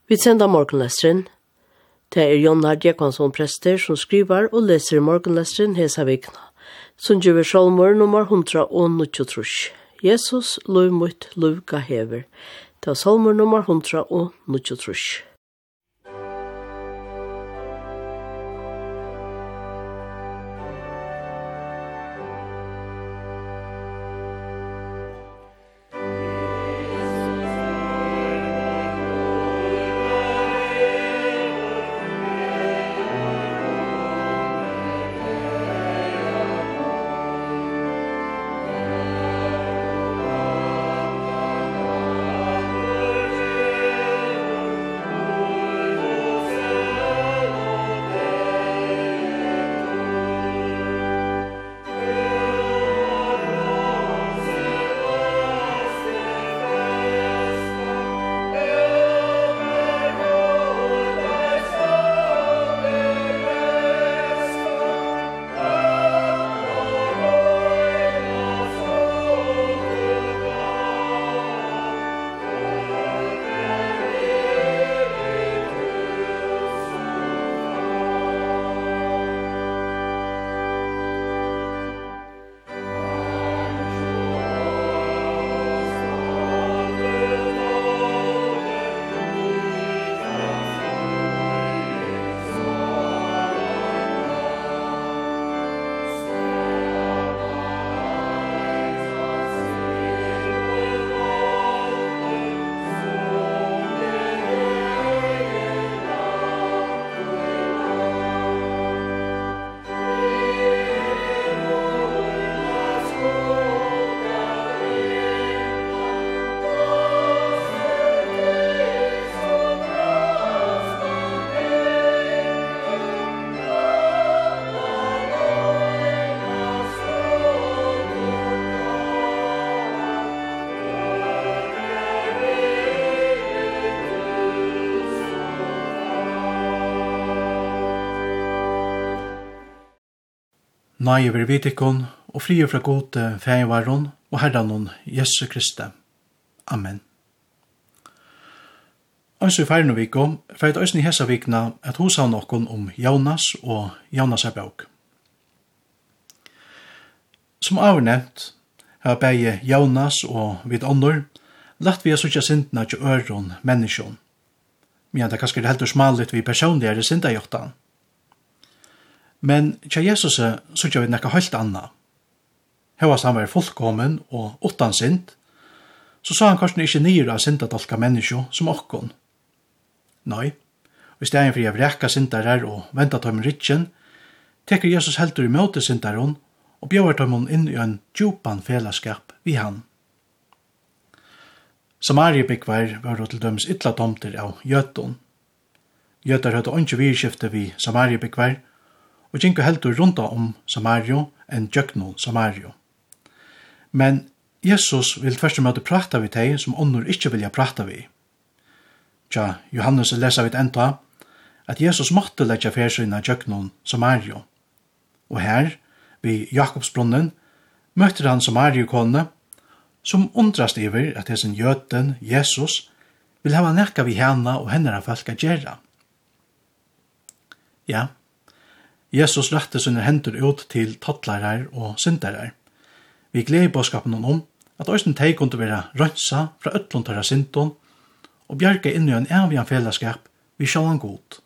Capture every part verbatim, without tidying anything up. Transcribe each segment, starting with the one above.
Vi sender morgenlesteren. Det er Jon Hardjekonsson prester som skriver og leser morgenlesteren hesa vikna. Som gjør sjálmor nummer hundra og nitjotrus. Jesus, lov mot lov ga hever. Det er salmor nummer hundra og nitjotrus. Nei, vi vitikon, og frie fra gode feivaron, og herdanon Jesu Kristi. Amen. Ønsker vi feiren og viko, for et øyne i hessa vikna at hos han nokkon om Jonas og Jonas er bøk. Som avnevnt, har begge Jonas og vid ånder, lagt vi å sutja sintna til øron menneskjon. Men det kanskje er helt og smaligt vi personlig er sinta gjortan. Men tja Jesus sutja vi nekka helt anna. Hevast han var fullkommen og utan sint, så sa han kanskje ikke nyr av sintatolka menneskjo som okkon. Nei, hvis det er en fri av rekka sintarar og venta tøym ritjen, teker Jesus heldur i møte sintaron og bjøver tøymon inn i en djupan felaskap vi han. Samariebygvar var til dømes ytla tomter av Jöton. Jötar høyde ikke virkifte vi Samariebygvar, og gjenka heldur rundt om Samario enn Jökno Samario. Men Jesus vil tvers og møte prata vi teg som ånder ikke vilja prata vi. Tja, Johannes lesa vi enda at Jesus måtte letja fersøyna Jökno Samario. Og her, ved Jakobsbrunnen, møter han Samario-kone, som undrast iver at det sin Jöten, Jesus, vil hava nekka vi henne og henne folk at gjerra. Ja, Jesus rette sine hender ut til tattlarar og syndarar. Vi gleder bådskapen om at òsten teg kunne være rønsa fra øtlontara synton og bjerga inn i en evig fellesskap vi sjåan god.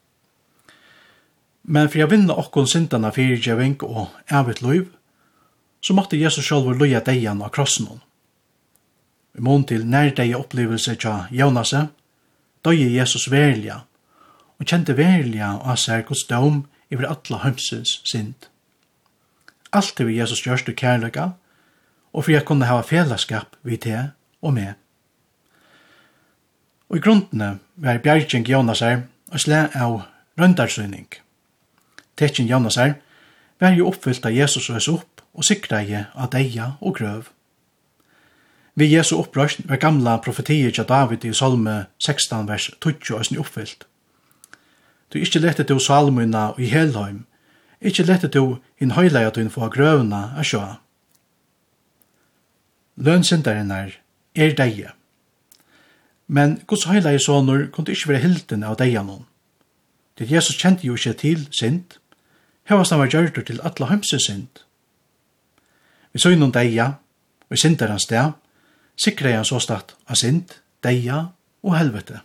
Men for å vinne okkon syndana fyrirgjeving og evigt liv, så måtte Jesus sjálfur loja deian av krossen. I mån til nærdeie opplevelse tja Jonaset, døye Jesus verliga, og kjente verliga av seg Guds dom iver atla heimsins synd. Alt er vi Jesus gjørst og kærløyga, og for jeg kunne hava fellesskap vi te og med. Og i grunnene var bjergjeng Jonasar og slæ av røndarsøyning. Tekjen Jonasar var jo oppfyllt av Jesus og opp og sikreie av deia og grøv. Vi Jesu opprørst var gamla profetier til David i Salme sekstan vers tjugo og oppfyllt. Du ikkje lette til salmuna i Helheim, ikkje lette til in høyleia til få grøvna a sjå. Lønsyndaren er er deie. Men Guds heilige sonur kunne ikke være hilden av deianon. Det Jesus kjente jo ikke til synd, hevast han var gjørtur til alla heimse synd. Vi så innom deia, og i synder hans sted, sikrer han så start av synd, deia og helvete.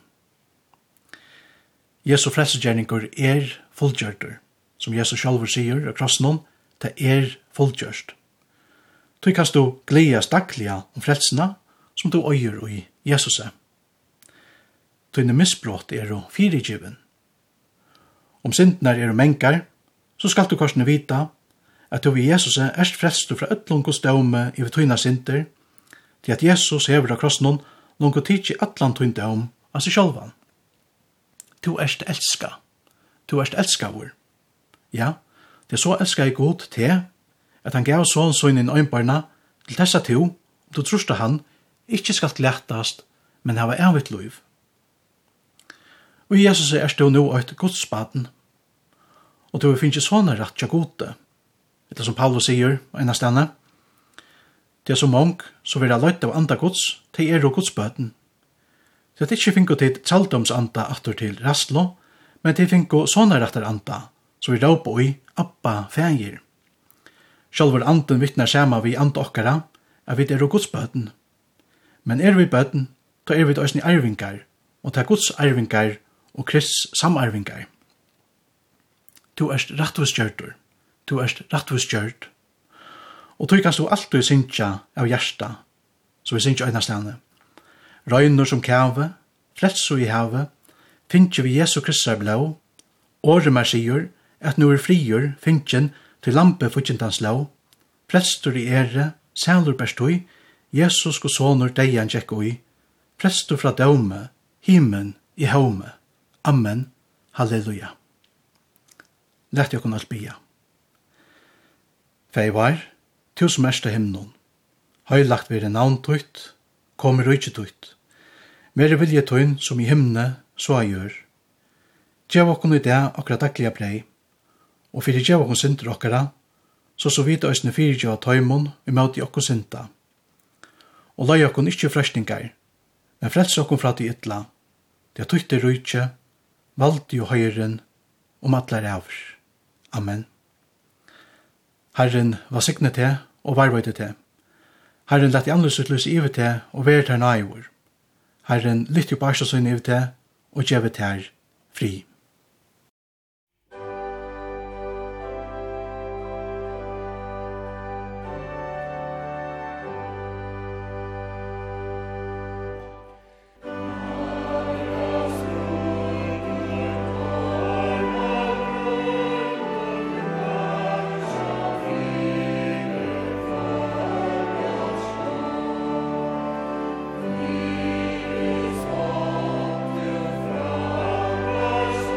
Jesu frelsesgjerninger er fullgjørtur, som Jesus sjálfur sier av krossnon, det er fullgjørst. Du kan du gledes daglige om frelsene, som du øyer i Jesus. Dine misbrott er jo firegiven. Om syndene er jo mengar, så skal du korsne vita at du ved Jesus er frelst fra øtlung og staume i tøyna synder, til at Jesus hever av krossnon noen tid i atlan tøyna daum av seg sjálvan. Du erst elska. Du erst elskavur. Ja, det er så elska i god til at han gav sånn sånn inn øynbarna til tessa to, om du trorste han, ikkje skal glættast, men hava evigt liv. Og Jesus er du nå eit godsbaden, og du finnes sånne rett til gode. Det er som Paulus sier, ena stedene, det er så mange som vil ha løyt av andre gods, til er og godsbaden. Så det ikke finnes til tjaldomsanda atter til rastlo, men det finnes sånne retter anda, som vi råper i Abba fægir. Sjálfur anden vittnar sama vi and okkara, at vi er og godsbaden. Men er vi bøten, da er vi også i arvingar, og ta Guds arvingar og Krists samarvingar. Du erst rattvistgjørtur, du erst rattvistgjørt, og du kan du alltid synsja av hjersta, så vi synsja øyna stane. Røynur som kave, fletsu i havet, finnje vi Jesu Kristus blå, åremar sier, at nu er frigjør, finnjen til lampe futjentans lov, flestur i ære, sælur berstui, Jesus og sonur deian tjekk ui, prestur fra daume, himen i haume. Amen. Halleluja. Lett jeg kunne alt bia. Feivar, tu som erste himnon, høylagt vire navn tutt, kommer rujtje tutt. Mere vilje tøyn som i himne, så jeg gjør. Gjev okkon i det okra daglige brei, og fyrir gjev okkon synder okkara, så så vidt òsne fyrir gjev tøymon i møte okkon synda. Og lai okkon ikkje frøstingar, men frels okkon fra de ytla, det er tøyte rujtje, valdi og høyren, om atlar avr. Amen. Herren var signet til og varvøyde til. Herren lett i anløsutløs i ivet til og vært her naivor. Herren lytt jo barsa søgn ivet til og gjevet her fri. Yes.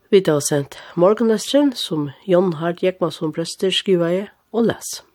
Vi har sendt morgenlesteren som Jon Hart Jekmansson prester skriver og les.